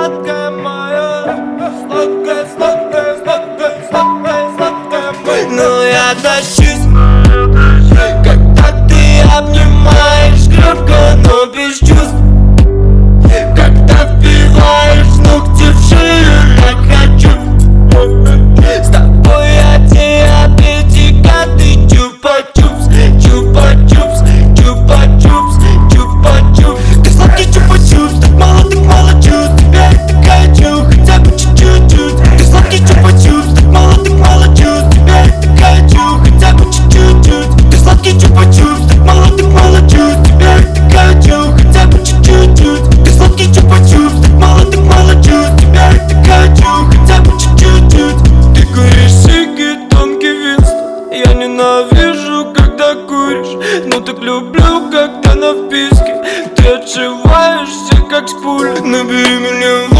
сладкая моя, сладкая, сладкая, сладкая, сладкая, сладкая моя. Но я тащусь, когда ты обнимаешь крепко, но без чувств. Когда вбиваешь ногти в шею, так хочу. С тобой я диабетика, ты чупа-чупс, чупа-чупс, чупа-чупс, чупа-чупс. Ты сладкий чупа-чупс, так мало чувств. Тебя я так хочу, хотя бы чуть-чуть. Ты сладкий чупа-чупс, так мало чувств. Тебя я так хочу, хотя бы чуть-чуть. Ты сладкий чупа-чупс, так мало чувств. Тебя я так хочу, хотя бы чуть-чуть. Ты сладкий чупа-чупс, так мало чувств. Тебя я так хочу, хотя бы чуть-чуть. Ты куришь сиги, тонкий винст. Я ненавижу, когда куришь, но так люблю, когда на вписке. Ты отшиваешься, как с пуль. Набери меня